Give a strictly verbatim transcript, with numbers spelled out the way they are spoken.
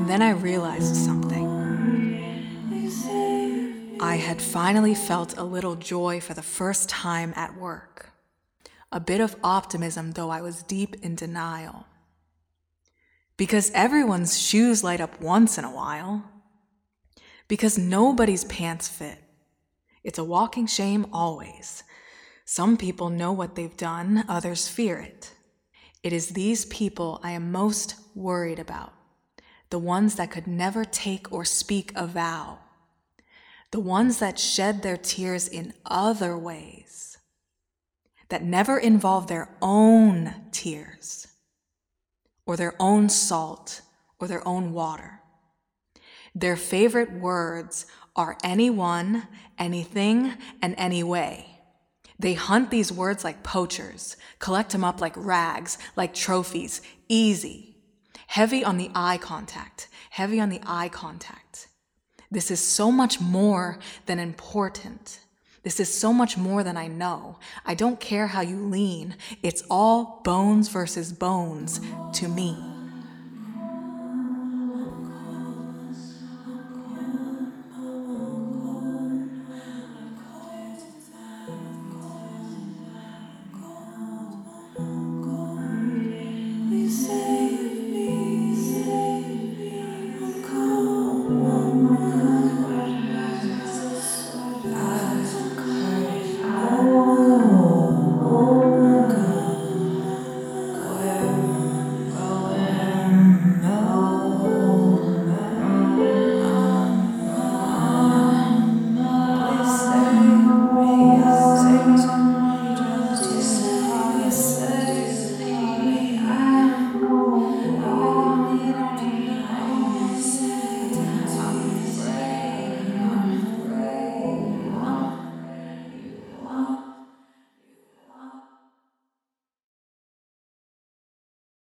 then I realized something. I had finally felt a little joy for the first time at work. A bit of optimism, though I was deep in denial. Because everyone's shoes light up once in a while. Because nobody's pants fit. It's a walking shame always. Some people know what they've done, others fear it. It is these people I am most worried about. The ones that could never take or speak a vow. The ones that shed their tears in other ways. That never involve their own tears. Or their own salt, or their own water. Their favorite words are anyone, anything, and anyway. They hunt these words like poachers, collect them up like rags, like trophies, easy. Heavy on the eye contact, heavy on the eye contact. This is so much more than important. This is so much more than I know. I don't care how you lean. It's all bones versus bones to me.